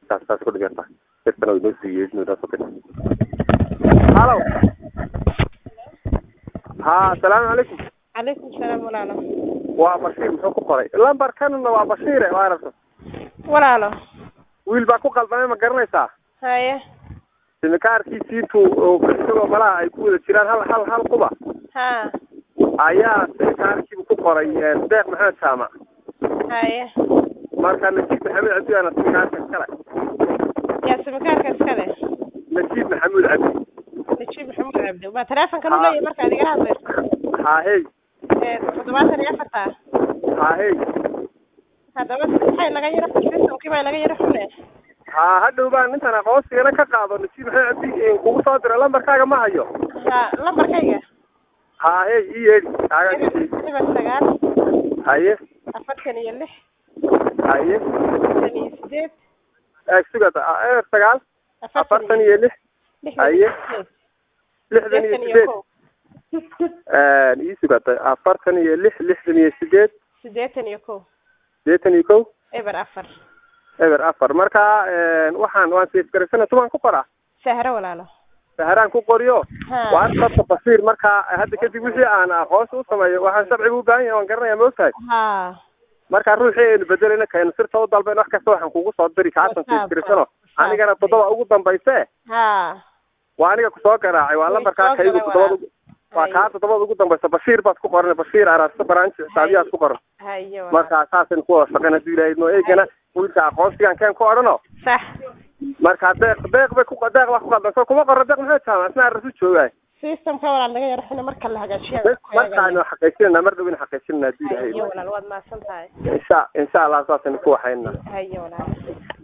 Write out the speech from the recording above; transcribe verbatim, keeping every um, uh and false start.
taas taas ku dhiganta dadkana way noo siiyeen inuu daas ka halo ha salaamu calaykum calaykum salaam walaalo waa Bashiir muxuu ku qoray lambarkanna waa Bashiir waa aragto walaalo wiil baa ku qaldanay ma garanaysaa haye simikaarkiisii tuu isagoo malaha ay ku wada jiraan hal hal hal quba ha ayaa simikaarkii ku qoray deeq maxamed jaamac haye marka Najiib Maxamed Cabdi ana simikaarka kale yaa simikaarka kale Najiib Maxamed Cabdi Najiib Maxamed Cabdi waa telefoonka uu leeyahay marka adiga hadlayso ha hey ee toddobaatan iyo afar ha hey hadaba waxay laga yara xisbisan kibay laga yara xulay ha hadhow baan intaan aqoonsiga ka qaado Najiib Maxamed Cabdi in kugu soo diro lambarkaaga ma hayo ha lambarkayga ha hey iyadi aaga sagaal haye afartan iyo lix haye afartan iyo sideed ee sugada ee sagaal afartan iyo lix haye lixdan iyo sideed ee ii sugada afartan iyo lix lixdan iyo sideed sideetan iyo kow sideetan iyo kow eber afar eber afar marka waxaan waan sii fikirsana tuman ku qoraa sahra walaalo sahraan ku qoriyo waan qabta Bashiir marka hadda kadib wixii aan aqoon u sameeyo waxaan sharcigu u baahan yahay waan garanayaa moogtahay ha marka ruuxii ay bedelayna keen sirta u dalbeen wax kasta waxaan kugu soo diri kaasan sii fikirsano anigana toddoba ugu dambayse ha waa aniga ku soo garaacay waa lambarka kaygu toddoba waa ka toddoba ugu dambayse Bashiir baad ku qoran Bashiir arasta branch xisaabiyaad ku qoran hayo marka asaasan ku wada shaqeynaa diilayd noo eegana wiilka aqoonsigan keen ku orano sax marka deeq deeq bay ku deeq wax ku qaldan kuma qorro deeq maxay tahay asna rasu joogay system ka walaal laga yarxina marka la hagaajiyo marka aan xaqiijinaa mar dhow in xaqiijinaa diilayd hayo walaal waad ma san tahay insha insha Allah asaasan ku waxayna hayo walaal